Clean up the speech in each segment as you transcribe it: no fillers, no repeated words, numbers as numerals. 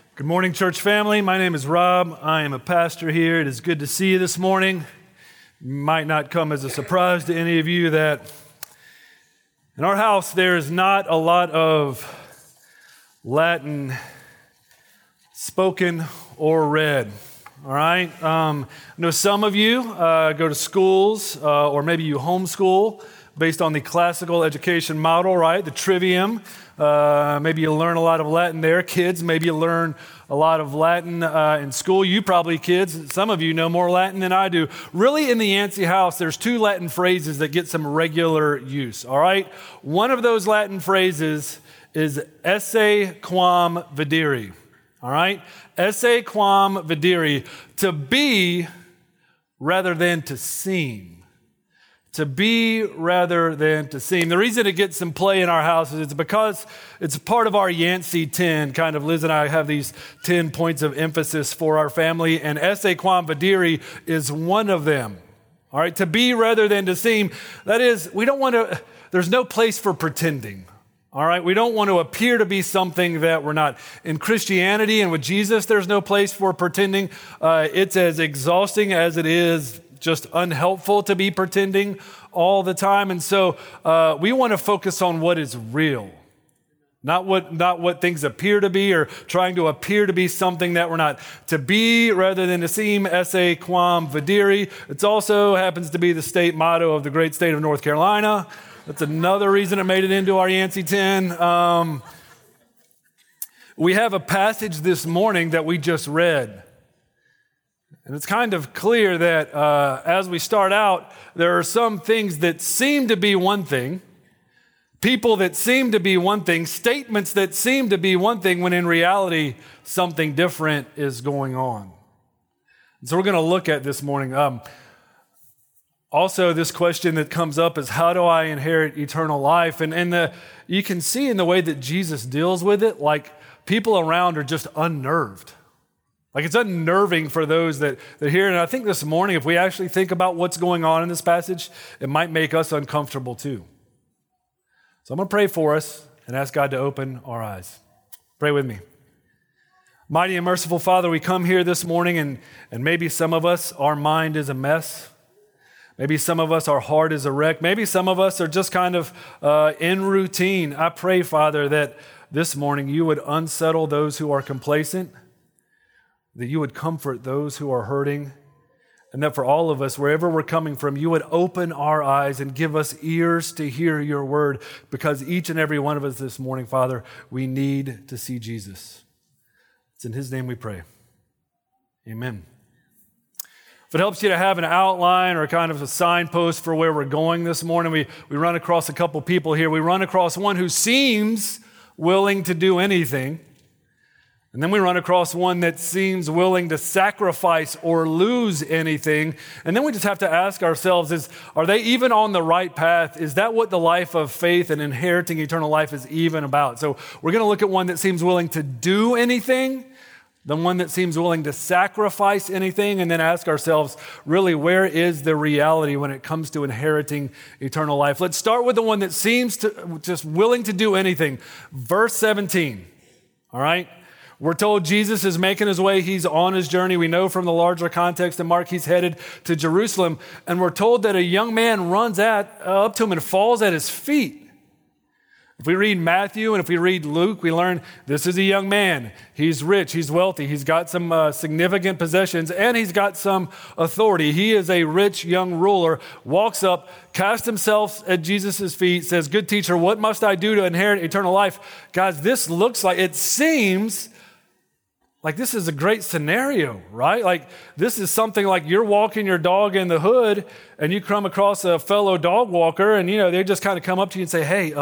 Good morning, church family. My name is Rob. I am a pastor here. It is good to see you this morning. It might not come as a surprise to any of you that in our house there is not a lot of Latin spoken or read. All right? I know some of you go to schools or maybe you homeschool based on the classical education model, right? The trivium. Maybe you learn a lot of Latin there. Kids, maybe you learn a lot of Latin in school. You probably, kids, some of you know more Latin than I do. Really, in the Yancey house, there's two Latin phrases that get some regular use, all right? One of those Latin phrases is esse quam videri, all right? Esse quam videri, to be rather than to seem. To be rather than to seem. The reason it gets some play in our house is it's because it's part of our Yancey 10. Kind of Liz and I have these 10 points of emphasis for our family, and esse quam videri is one of them. All right, to be rather than to seem. That is, we don't want to, there's no place for pretending. All right, we don't want to appear to be something that we're not. In Christianity and with Jesus, there's no place for pretending. It's as exhausting as it is just unhelpful to be pretending all the time. And so we want to focus on what is real, not what things appear to be or trying to appear to be something that we're not. To be rather than to seem, esse quam videri. It also happens to be the state motto of the great state of North Carolina. That's another reason it made it into our Yancey 10. We have a passage this morning that we just read. And it's kind of clear that as we start out, there are some things that seem to be one thing, people that seem to be one thing, statements that seem to be one thing, when in reality, something different is going on. And so we're going to look at this morning. Also, this question that comes up is, how do I inherit eternal life? And you can see in the way that Jesus deals with it, like people around are just unnerved. Like it's unnerving for those that hear. And I think this morning, if we actually think about what's going on in this passage, it might make us uncomfortable too. So I'm going to pray for us and ask God to open our eyes. Pray with me. Mighty and merciful Father, we come here this morning and maybe some of us, our mind is a mess. Maybe some of us, our heart is a wreck. Maybe some of us are just kind of in routine. I pray, Father, that this morning you would unsettle those who are complacent, that you would comfort those who are hurting, and that for all of us, wherever we're coming from, you would open our eyes and give us ears to hear your word, because each and every one of us this morning, Father, we need to see Jesus. It's in his name we pray. Amen. If it helps you to have an outline or kind of a signpost for where we're going this morning, we run across a couple people here. We run across one who seems willing to do anything. And then we run across one that seems willing to sacrifice or lose anything. And then we just have to ask ourselves, are they even on the right path? Is that what the life of faith and inheriting eternal life is even about? So we're going to look at one that seems willing to do anything, the one that seems willing to sacrifice anything, and then ask ourselves, really, where is the reality when it comes to inheriting eternal life? Let's start with the one that seems to just willing to do anything. Verse 17, all right? We're told Jesus is making his way. He's on his journey. We know from the larger context in Mark, he's headed to Jerusalem. And we're told that a young man runs up to him and falls at his feet. If we read Matthew and if we read Luke, we learn this is a young man. He's rich. He's wealthy. He's got some significant possessions, and he's got some authority. He is a rich young ruler, walks up, casts himself at Jesus' feet, says, "Good teacher, what must I do to inherit eternal life?" Guys, this looks like, it seems like this is a great scenario, right? Like this is something like you're walking your dog in the hood and you come across a fellow dog walker and, they just kind of come up to you and say, "Hey,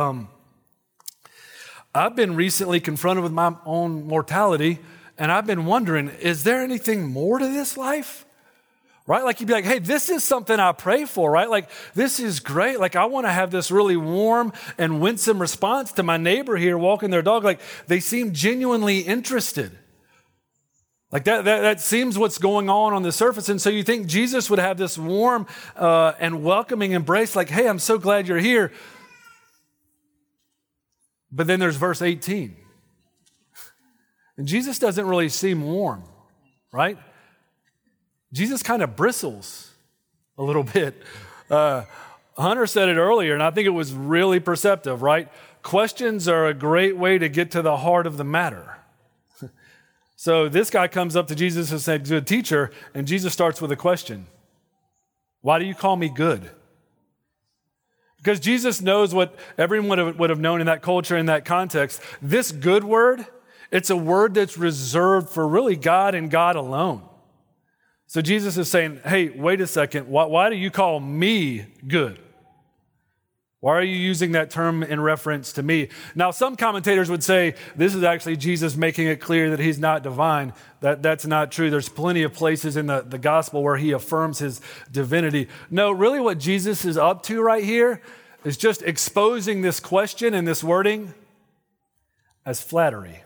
I've been recently confronted with my own mortality and I've been wondering, is there anything more to this life?" Right? Like you'd be like, "Hey, this is something I pray for," right? Like this is great. Like I want to have this really warm and winsome response to my neighbor here walking their dog. Like they seem genuinely interested. Like that seems what's going on the surface. And so you think Jesus would have this warm and welcoming embrace, like, "Hey, I'm so glad you're here." But then there's verse 18. And Jesus doesn't really seem warm, right? Jesus kind of bristles a little bit. Hunter said it earlier, and I think it was really perceptive, right? Questions are a great way to get to the heart of the matter. So this guy comes up to Jesus and says, "Good teacher," and Jesus starts with a question. Why do you call me good? Because Jesus knows what everyone would have known in that culture, in that context. This good word, it's a word that's reserved for really God and God alone. So Jesus is saying, hey, wait a second. Why do you call me good? Why are you using that term in reference to me? Now, some commentators would say this is actually Jesus making it clear that he's not divine. That's not true. There's plenty of places in the gospel where he affirms his divinity. No, really what Jesus is up to right here is just exposing this question and this wording as flattery.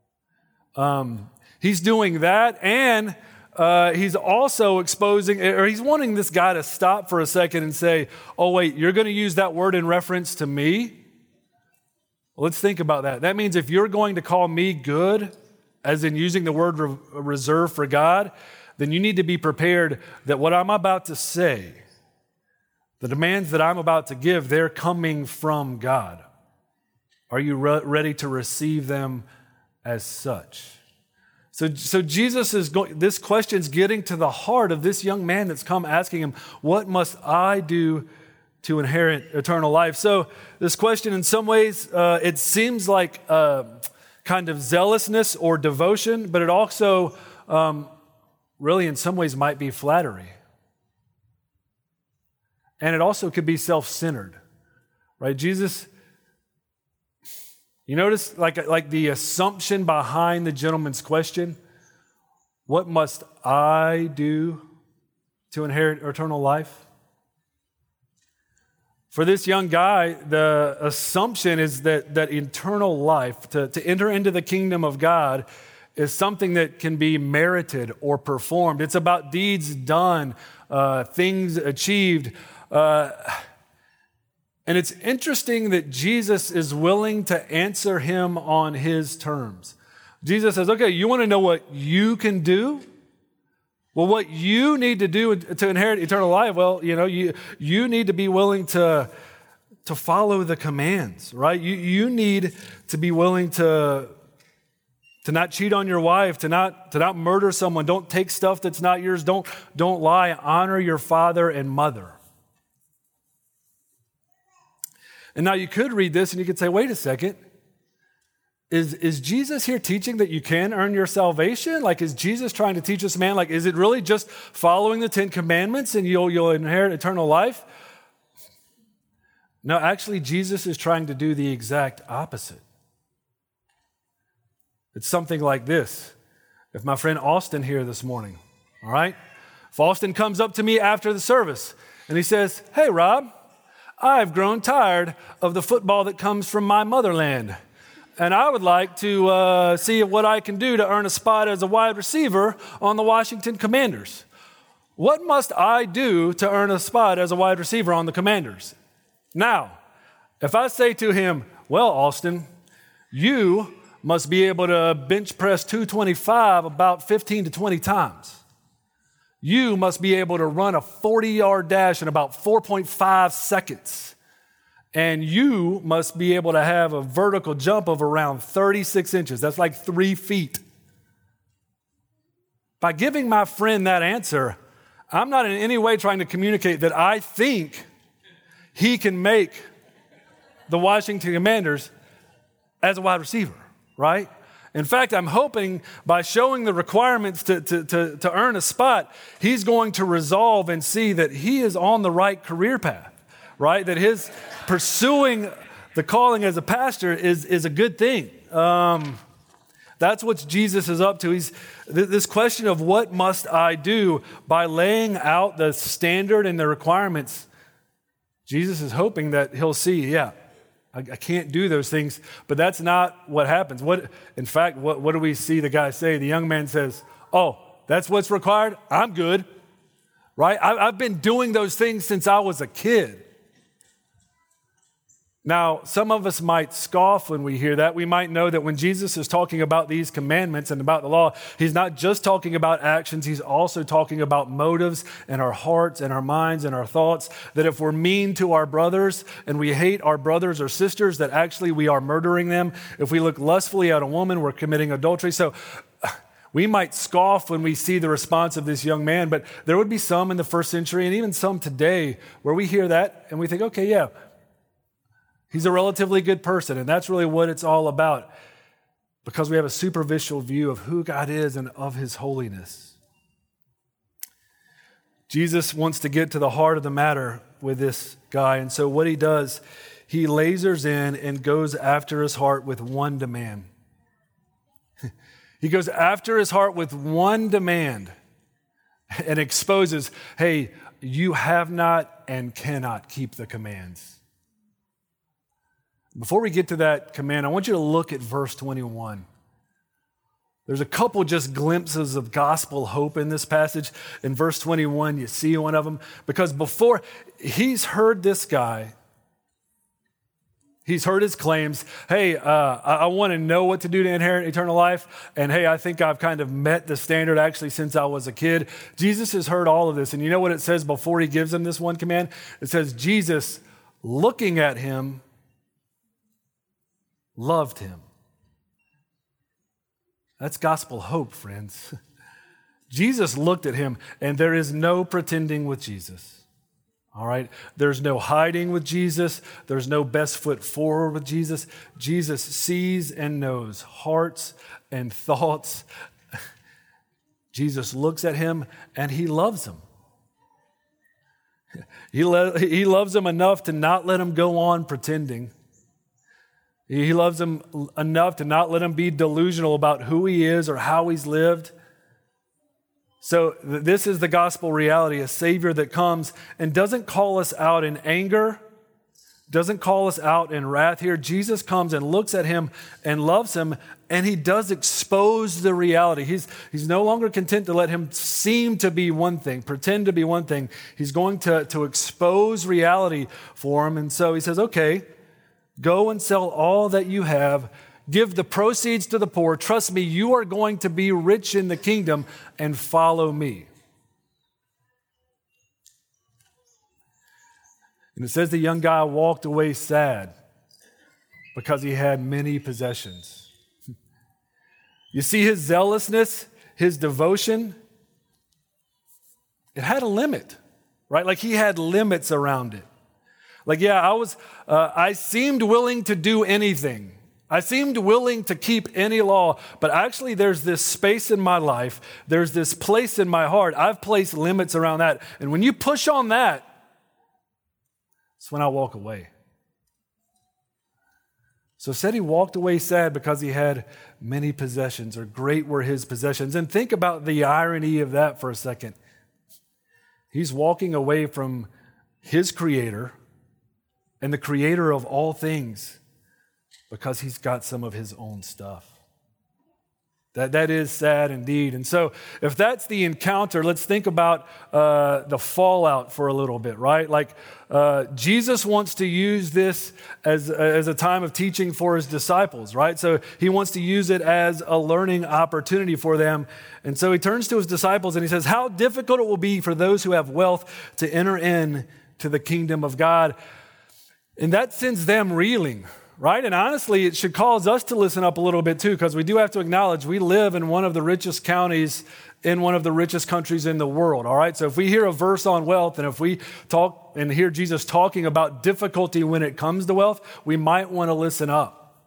He's doing that, and he's also exposing, or he's wanting this guy to stop for a second and say, oh, wait, you're going to use that word in reference to me? Well, let's think about that. That means if you're going to call me good, as in using the word reserved for God, then you need to be prepared that what I'm about to say, the demands that I'm about to give, they're coming from God. Are you ready to receive them as such? So Jesus is going, this question's getting to the heart of this young man that's come asking him, what must I do to inherit eternal life? So this question in some ways, it seems like kind of zealousness or devotion, but it also really in some ways might be flattery. And it also could be self-centered, right? Jesus, you notice like the assumption behind the gentleman's question, what must I do to inherit eternal life? For this young guy, the assumption is that eternal life, to enter into the kingdom of God, is something that can be merited or performed. It's about deeds done, things achieved. And it's interesting that Jesus is willing to answer him on his terms. Jesus says, okay, you want to know what you can do? Well, what you need to do to inherit eternal life, well, you need to be willing to follow the commands, right? You need to be willing to not cheat on your wife, to not murder someone, don't take stuff that's not yours, don't lie, honor your father and mother. And now you could read this and you could say, wait a second, is Jesus here teaching that you can earn your salvation? Like, is Jesus trying to teach this man, like, is it really just following the 10 commandments and you'll inherit eternal life? No, actually, Jesus is trying to do the exact opposite. It's something like this. If my friend Austin here this morning, all right? If Austin comes up to me after the service and he says, hey, Rob, I've grown tired of the football that comes from my motherland, and I would like to see what I can do to earn a spot as a wide receiver on the Washington Commanders. What must I do to earn a spot as a wide receiver on the Commanders? Now, if I say to him, well, Austin, you must be able to bench press 225 about 15 to 20 times. You must be able to run a 40-yard dash in about 4.5 seconds. And you must be able to have a vertical jump of around 36 inches. That's like 3 feet. By giving my friend that answer, I'm not in any way trying to communicate that I think he can make the Washington Commanders as a wide receiver, right? In fact, I'm hoping by showing the requirements to earn a spot, he's going to resolve and see that he is on the right career path, right? That his pursuing the calling as a pastor is a good thing. That's what Jesus is up to. This question of what must I do, by laying out the standard and the requirements, Jesus is hoping that he'll see, I can't do those things, but that's not what happens. In fact, what do we see the guy say? The young man says, oh, that's what's required? I'm good, right? I've been doing those things since I was a kid. Now, some of us might scoff when we hear that. We might know that when Jesus is talking about these commandments and about the law, he's not just talking about actions, he's also talking about motives and our hearts and our minds and our thoughts. That if we're mean to our brothers and we hate our brothers or sisters, that actually we are murdering them. If we look lustfully at a woman, we're committing adultery. So we might scoff when we see the response of this young man, but there would be some in the first century and even some today where we hear that and we think, okay, yeah, he's a relatively good person, and that's really what it's all about because we have a superficial view of who God is and of his holiness. Jesus wants to get to the heart of the matter with this guy, and so what he does, he lasers in and goes after his heart with one demand. He goes after his heart with one demand and exposes, hey, you have not and cannot keep the commands. Before we get to that command, I want you to look at verse 21. There's a couple just glimpses of gospel hope in this passage. In verse 21, you see one of them. Because before, he's heard this guy. He's heard his claims. Hey, I want to know what to do to inherit eternal life. And hey, I think I've kind of met the standard actually since I was a kid. Jesus has heard all of this. And you know what it says before he gives him this one command? It says, Jesus, looking at him, loved him. That's gospel hope, friends. Jesus looked at him, and there is no pretending with Jesus. All right? There's no hiding with Jesus. There's no best foot forward with Jesus. Jesus sees and knows hearts and thoughts. Jesus looks at him, and he loves him. He loves him enough to not let him go on pretending. He loves him enough to not let him be delusional about who he is or how he's lived. So this is the gospel reality, a Savior that comes and doesn't call us out in anger, doesn't call us out in wrath here. Jesus comes and looks at him and loves him, and he does expose the reality. He's no longer content to let him seem to be one thing, pretend to be one thing. He's going to expose reality for him. And so he says, okay, go and sell all that you have. Give the proceeds to the poor. Trust me, you are going to be rich in the kingdom, and follow me. And it says the young guy walked away sad because he had many possessions. You see his zealousness, his devotion, it had a limit, right? Like he had limits around it. Like, yeah, I seemed willing to do anything. I seemed willing to keep any law, but actually there's this space in my life, there's this place in my heart. I've placed limits around that. And when you push on that, that's when I walk away. So it said he walked away sad because he had many possessions, or great were his possessions. And think about the irony of that for a second. He's walking away from his Creator and the Creator of all things because he's got some of his own stuff. That is sad indeed. And so if that's the encounter, let's think about the fallout for a little bit, right? Like Jesus wants to use this as a time of teaching for his disciples, right? So he wants to use it as a learning opportunity for them. And so he turns to his disciples and he says, how difficult it will be for those who have wealth to enter into the kingdom of God. And that sends them reeling, right? And honestly, it should cause us to listen up a little bit too, because we do have to acknowledge we live in one of the richest counties in one of the richest countries in the world, all right? So if we hear a verse on wealth, and if we talk and hear Jesus talking about difficulty when it comes to wealth, we might want to listen up.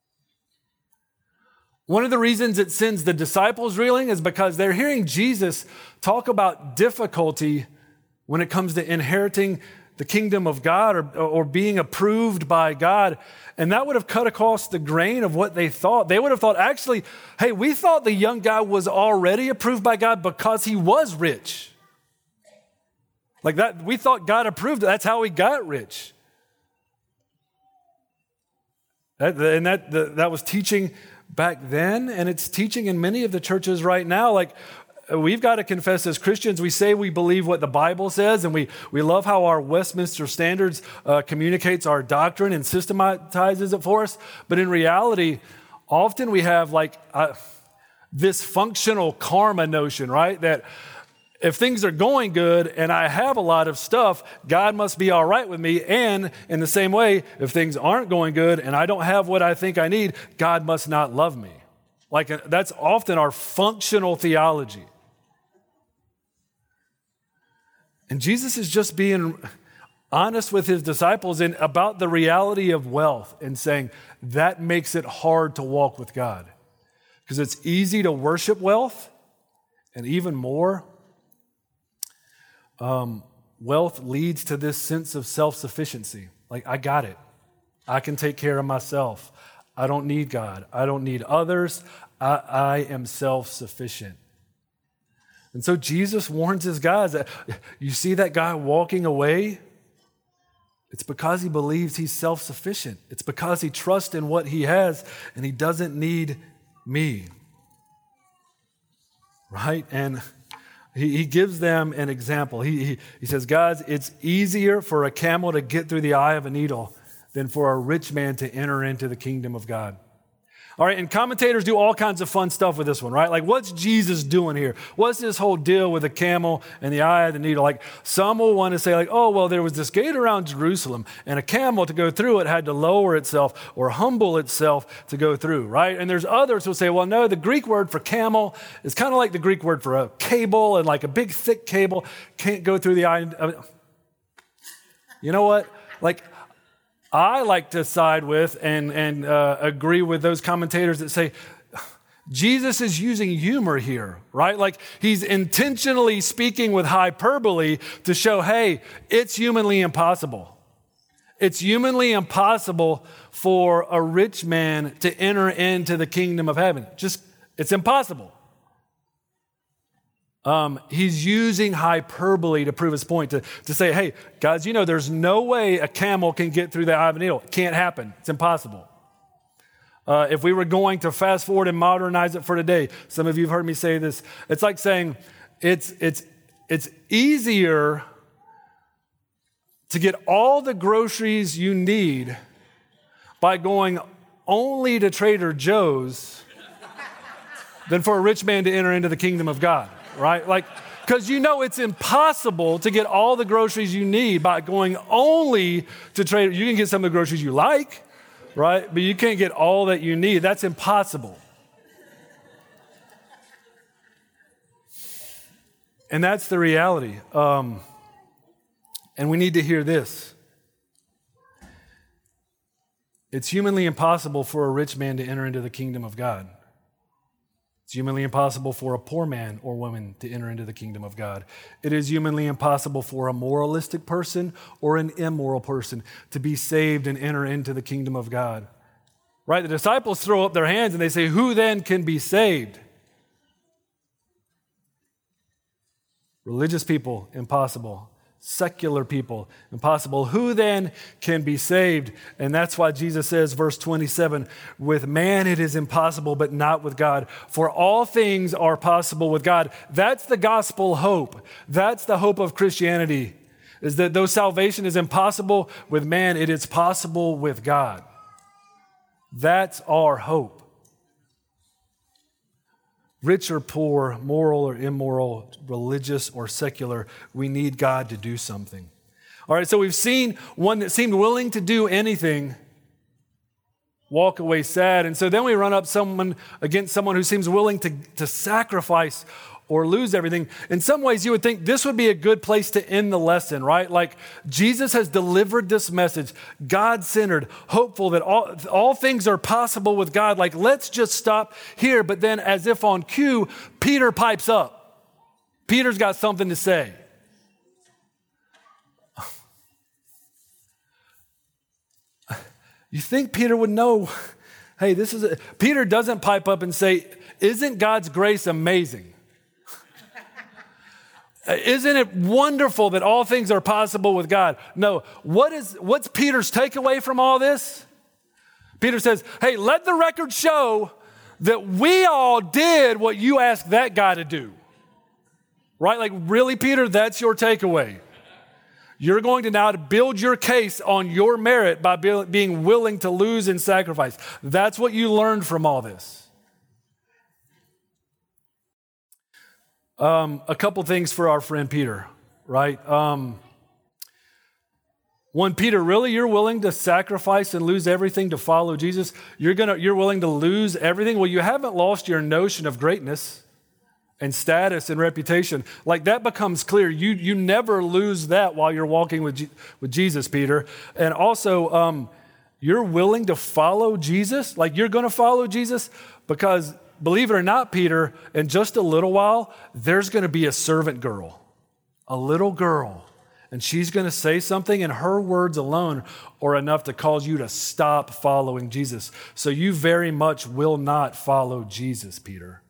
One of the reasons it sends the disciples reeling is because they're hearing Jesus talk about difficulty when it comes to inheriting the kingdom of God or being approved by God. And that would have cut across the grain of what they thought. They would have thought, actually, hey, we thought the young guy was already approved by God because he was rich. Like that, we thought God approved it. That's how he got rich. That was teaching back then, and it's teaching in many of the churches right now. Like, we've got to confess as Christians, we say we believe what the Bible says, and we love how our Westminster Standards communicates our doctrine and systematizes it for us. But in reality, often we have this functional karma notion, right? That if things are going good and I have a lot of stuff, God must be all right with me. And in the same way, if things aren't going good and I don't have what I think I need, God must not love me. That's often our functional theology. And Jesus is just being honest with his disciples about the reality of wealth and saying that makes it hard to walk with God. Because it's easy to worship wealth, and even more, wealth leads to this sense of self-sufficiency. I got it. I can take care of myself. I don't need God. I don't need others. I am self-sufficient. And so Jesus warns his guys that you see that guy walking away? It's because he believes he's self-sufficient. It's because he trusts in what he has and he doesn't need me. Right? And he gives them an example. He says, guys, it's easier for a camel to get through the eye of a needle than for a rich man to enter into the kingdom of God. All right, and commentators do all kinds of fun stuff with this one, right? What's Jesus doing here? What's this whole deal with the camel and the eye of the needle? Some will want to say there was this gate around Jerusalem, and a camel to go through it had to lower itself or humble itself to go through, right? And there's others who will say, well, no, the Greek word for camel is kind of like the Greek word for a cable, and a big thick cable can't go through the eye. You know what? I like to side with and agree with those commentators that say Jesus is using humor here, right? He's intentionally speaking with hyperbole to show, hey, it's humanly impossible. It's humanly impossible for a rich man to enter into the kingdom of heaven. It's impossible. He's using hyperbole to prove his point, to say, hey, guys, there's no way a camel can get through the eye of a needle. It can't happen. It's impossible. If we were going to fast forward and modernize it for today, some of you have heard me say this, it's like saying it's easier to get all the groceries you need by going only to Trader Joe's than for a rich man to enter into the kingdom of God. Right? Because it's impossible to get all the groceries you need by going only to Trader. You can get some of the groceries you like, right? But you can't get all that you need. That's impossible. And that's the reality. And we need to hear this. It's humanly impossible for a rich man to enter into the kingdom of God. It's humanly impossible for a poor man or woman to enter into the kingdom of God. It is humanly impossible for a moralistic person or an immoral person to be saved and enter into the kingdom of God. Right? The disciples throw up their hands and they say, who then can be saved? Religious people, impossible. Secular people, impossible. Who then can be saved? And that's why Jesus says, verse 27, with man it is impossible, but not with God. For all things are possible with God. That's the gospel hope. That's the hope of Christianity, is that though salvation is impossible with man, it is possible with God. That's our hope. Rich or poor, moral or immoral, religious or secular, we need God to do something. All right, so we've seen one that seemed willing to do anything walk away sad. And so then we run up against someone who seems willing to sacrifice or lose everything. In some ways, you would think this would be a good place to end the lesson, right? Jesus has delivered this message, God-centered, hopeful that all things are possible with God. Let's just stop here. But then as if on cue, Peter pipes up. Peter's got something to say. You think Peter would know, hey, Peter doesn't pipe up and say, isn't God's grace amazing? Isn't it wonderful that all things are possible with God? No. What's Peter's takeaway from all this? Peter says, hey, let the record show that we all did what you asked that guy to do. Right? Like, really, Peter, that's your takeaway. You're going to now build your case on your merit by being willing to lose and sacrifice. That's what you learned from all this. A couple things for our friend Peter, right? One, Peter, really, you're willing to sacrifice and lose everything to follow Jesus? You're willing to lose everything? Well, you haven't lost your notion of greatness and status and reputation. Like, that becomes clear. You never lose that while you're walking with Jesus, Peter. And also, you're willing to follow Jesus? Like, you're going to follow Jesus? Because, believe it or not, Peter, in just a little while, there's going to be a servant girl, a little girl. And she's going to say something, and her words alone are enough to cause you to stop following Jesus. So you very much will not follow Jesus, Peter.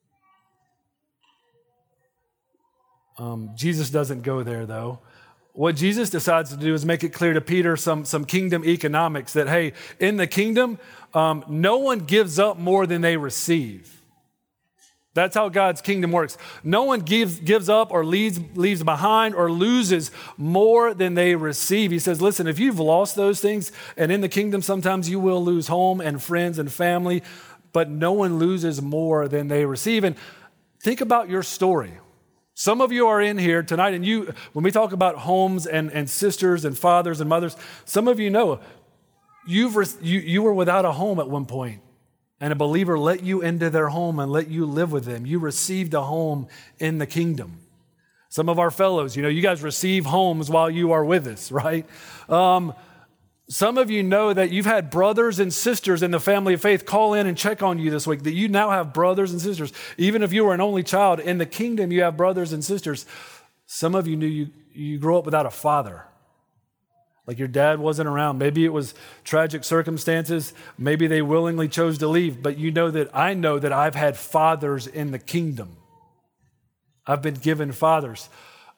Jesus doesn't go there, though. What Jesus decides to do is make it clear to Peter some kingdom economics that, hey, in the kingdom, no one gives up more than they receive. That's how God's kingdom works. No one gives up or leaves behind or loses more than they receive. He says, listen, if you've lost those things, and in the kingdom sometimes you will lose home and friends and family, but no one loses more than they receive. And think about your story. Some of you are in here tonight, and when we talk about homes and sisters and fathers and mothers, some of you know you were without a home at one point, and a believer let you into their home and let you live with them. You received a home in the kingdom. Some of our fellows, you guys receive homes while you are with us, right? Some of you know that you've had brothers and sisters in the family of faith call in and check on you this week, that you now have brothers and sisters. Even if you were an only child, in the kingdom you have brothers and sisters. Some of you knew you grew up without a father. Like, your dad wasn't around. Maybe it was tragic circumstances. Maybe they willingly chose to leave. But I know that I've had fathers in the kingdom. I've been given fathers.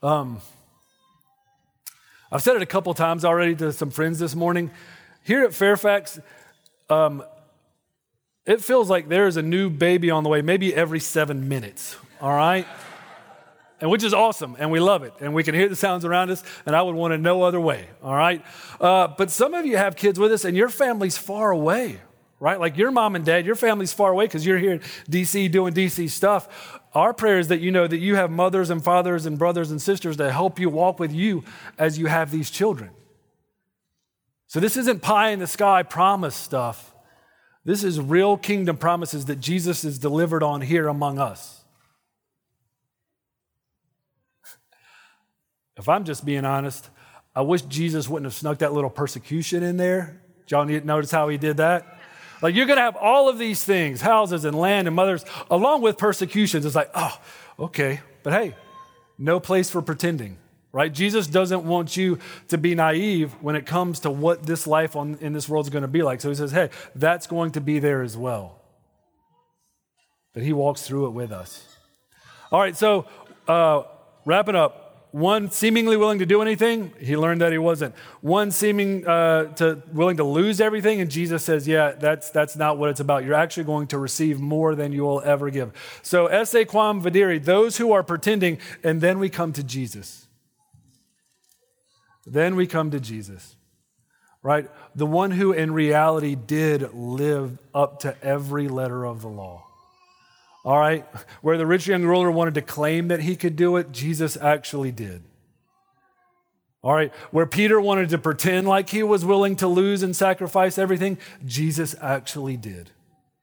I've said it a couple times already to some friends this morning. Here at Fairfax, it feels like there is a new baby on the way, maybe every 7 minutes, all right? And which is awesome, and we love it, and we can hear the sounds around us, and I would want it no other way, all right? But some of you have kids with us, and your family's far away, right? Like, your mom and dad, your family's far away because you're here in D.C. doing D.C. stuff. Our prayer is that you know that you have mothers and fathers and brothers and sisters that help you walk with you as you have these children. So this isn't pie in the sky promise stuff. This is real kingdom promises that Jesus is delivered on here among us. If I'm just being honest, I wish Jesus wouldn't have snuck that little persecution in there. Did y'all notice how he did that? Like, you're going to have all of these things, houses and land and mothers, along with persecutions. It's like, oh, okay. But hey, no place for pretending, right? Jesus doesn't want you to be naive when it comes to what this life in this world is going to be like. So he says, hey, that's going to be there as well. But he walks through it with us. All right, so wrapping up. One seemingly willing to do anything, he learned that he wasn't. One seeming willing to lose everything, and Jesus says, yeah, that's not what it's about. You're actually going to receive more than you will ever give. So esse quam videri, those who are pretending, and then we come to Jesus. Then we come to Jesus, right? The one who in reality did live up to every letter of the law. All right, where the rich young ruler wanted to claim that he could do it, Jesus actually did. All right, where Peter wanted to pretend like he was willing to lose and sacrifice everything, Jesus actually did.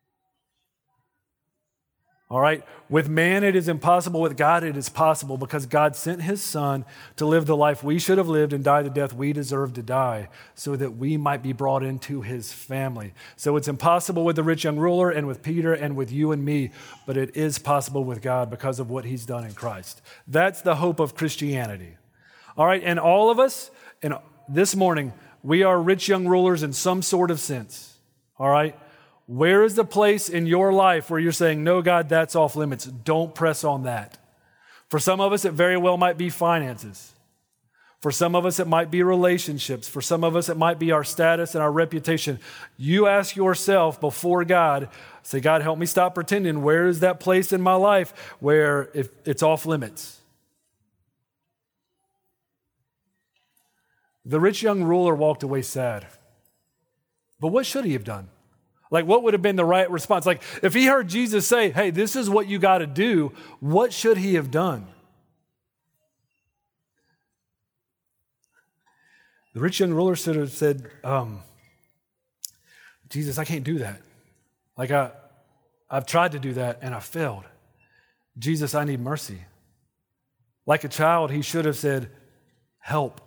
All right, with man it is impossible, with God it is possible, because God sent his son to live the life we should have lived and die the death we deserve to die, so that we might be brought into his family. So it's impossible with the rich young ruler and with Peter and with you and me, but it is possible with God because of what he's done in Christ. That's the hope of Christianity. All right, and all of us, and this morning, we are rich young rulers in some sort of sense. All right? Where is the place in your life where you're saying, no, God, that's off limits? Don't press on that. For some of us, it very well might be finances. For some of us, it might be relationships. For some of us, it might be our status and our reputation. You ask yourself before God, say, God, help me stop pretending. Where is that place in my life where it's off limits? The rich young ruler walked away sad. But what should he have done? Like, what would have been the right response? Like, if he heard Jesus say, hey, this is what you got to do, what should he have done? The rich young ruler should have said, Jesus, I can't do that. Like, I've tried to do that and I failed. Jesus, I need mercy. Like a child, he should have said, help.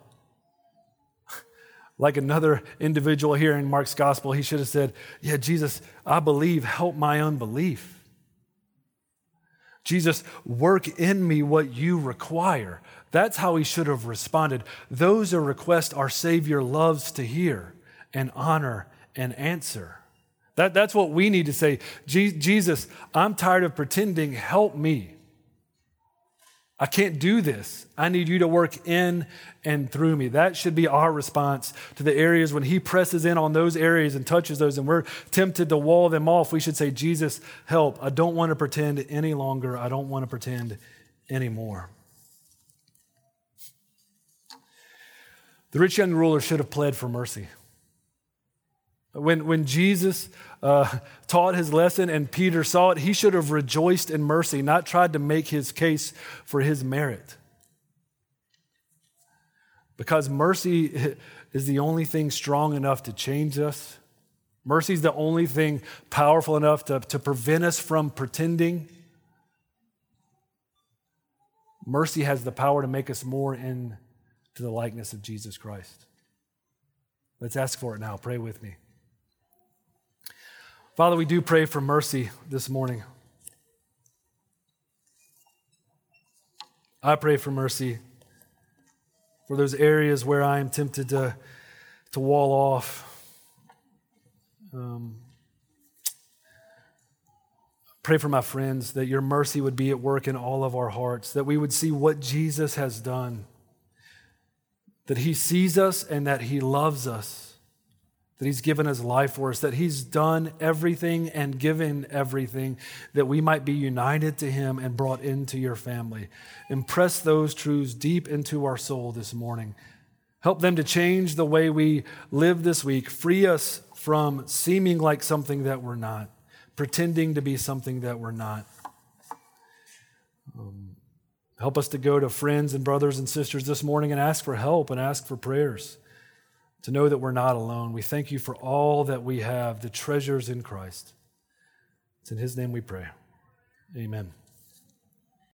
Like another individual here in Mark's gospel, he should have said, yeah, Jesus, I believe, help my unbelief. Jesus, work in me what you require. That's how he should have responded. Those are requests our Savior loves to hear and honor and answer. That's what we need to say. Jesus, I'm tired of pretending. Help me. I can't do this. I need you to work in and through me. That should be our response to the areas when he presses in on those areas and touches those and we're tempted to wall them off. We should say, Jesus, help. I don't want to pretend any longer. I don't want to pretend anymore. The rich young ruler should have pled for mercy. When Jesus taught his lesson and Peter saw it, he should have rejoiced in mercy, not tried to make his case for his merit. Because mercy is the only thing strong enough to change us. Mercy is the only thing powerful enough to prevent us from pretending. Mercy has the power to make us more into the likeness of Jesus Christ. Let's ask for it now. Pray with me. Father, we do pray for mercy this morning. I pray for mercy for those areas where I am tempted to wall off. Pray for my friends that your mercy would be at work in all of our hearts, that we would see what Jesus has done, that he sees us and that he loves us, that he's given his life for us, that he's done everything and given everything that we might be united to him and brought into your family. Impress those truths deep into our soul this morning. Help them to change the way we live this week. Free us from seeming like something that we're not, pretending to be something that we're not. Help us to go to friends and brothers and sisters this morning and ask for help and ask for prayers, to know that we're not alone. We thank you for all that we have, the treasures in Christ. It's in his name we pray. Amen.